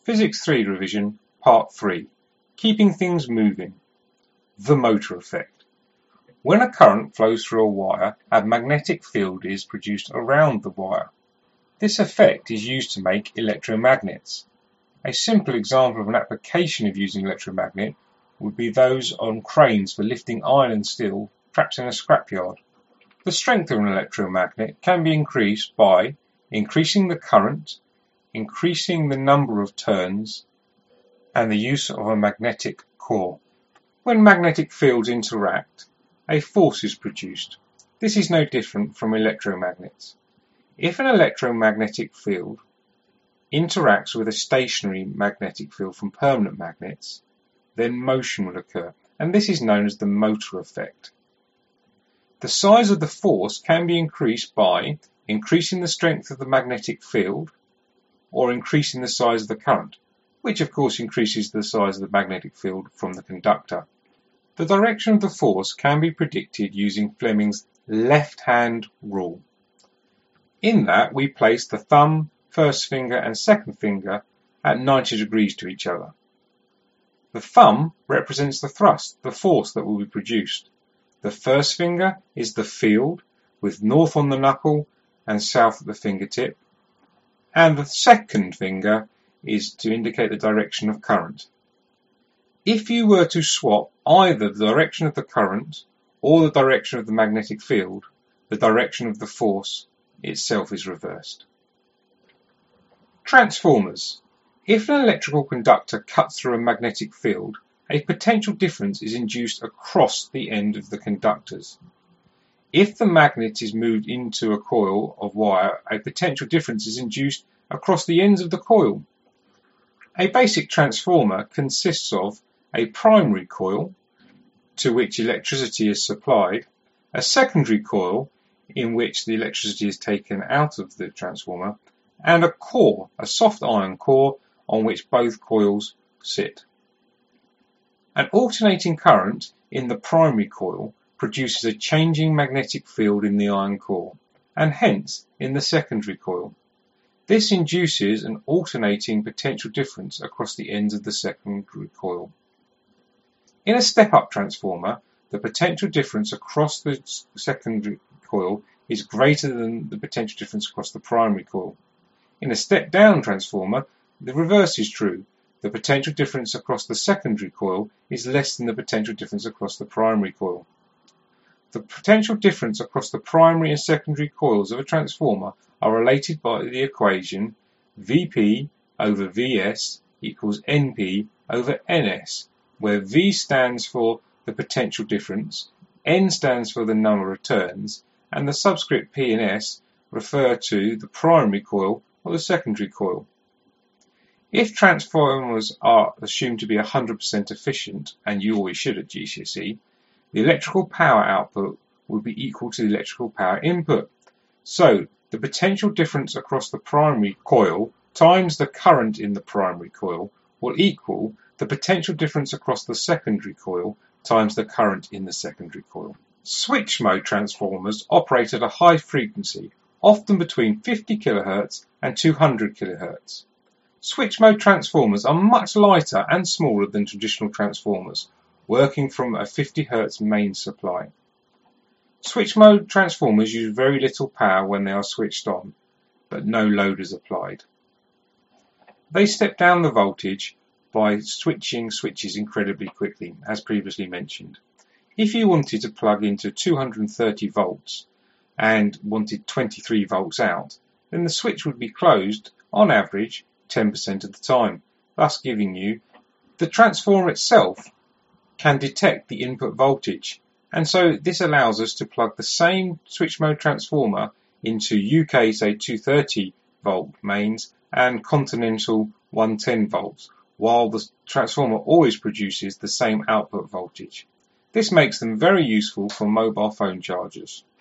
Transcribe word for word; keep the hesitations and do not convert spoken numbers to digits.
Physics three Revision, Part three. Keeping things moving. The motor effect. When a current flows through a wire, a magnetic field is produced around the wire. This effect is used to make electromagnets. A simple example of an application of using electromagnet would be those on cranes for lifting iron and steel trapped in a scrapyard. The strength of an electromagnet can be increased by increasing the current, increasing the number of turns, and the use of a magnetic core. When magnetic fields interact, a force is produced. This is no different from electromagnets. If an electromagnetic field interacts with a stationary magnetic field from permanent magnets, then motion will occur, and this is known as the motor effect. The size of the force can be increased by increasing the strength of the magnetic field or increasing the size of the current, which of course increases the size of the magnetic field from the conductor. The direction of the force can be predicted using Fleming's left-hand rule. In that, we place the thumb, first finger and second finger at ninety degrees to each other. The thumb represents the thrust, the force that will be produced. The first finger is the field, with north on the knuckle and south at the fingertip, and the second finger is to indicate the direction of current. If you were to swap either the direction of the current or the direction of the magnetic field, the direction of the force itself is reversed. Transformers. If an electrical conductor cuts through a magnetic field, a potential difference is induced across the end of the conductors. If the magnet is moved into a coil of wire, a potential difference is induced across the ends of the coil. A basic transformer consists of a primary coil, to which electricity is supplied, a secondary coil, in which the electricity is taken out of the transformer, and a core, a soft iron core, on which both coils sit. An alternating current in the primary coil produces a changing magnetic field in the iron core, and hence in the secondary coil. This induces an alternating potential difference across the ends of the secondary coil. In a step-up transformer, the potential difference across the secondary coil is greater than the potential difference across the primary coil. In a step-down transformer, the reverse is true. The potential difference across the secondary coil is less than the potential difference across the primary coil. The potential difference across the primary and secondary coils of a transformer are related by the equation V P over V S equals N P over N S, where V stands for the potential difference, N stands for the number of turns, and the subscript P and S refer to the primary coil or the secondary coil. If transformers are assumed to be one hundred percent efficient, and you always should at G C S E, the electrical power output will be equal to the electrical power input. So, the potential difference across the primary coil times the current in the primary coil will equal the potential difference across the secondary coil times the current in the secondary coil. Switch mode transformers operate at a high frequency, often between fifty kilohertz and two hundred kilohertz. Switch mode transformers are much lighter and smaller than traditional transformers, working from a fifty hertz main supply. Switch mode transformers use very little power when they are switched on, but no load is applied. They step down the voltage by switching switches incredibly quickly, as previously mentioned. If you wanted to plug into two hundred thirty volts and wanted twenty-three volts out, then the switch would be closed, on average, ten percent of the time, thus giving you the transformer itself can detect the input voltage, and so this allows us to plug the same switch mode transformer into U K, say, two hundred thirty volt mains and continental one hundred ten volts, while the transformer always produces the same output voltage. This makes them very useful for mobile phone chargers.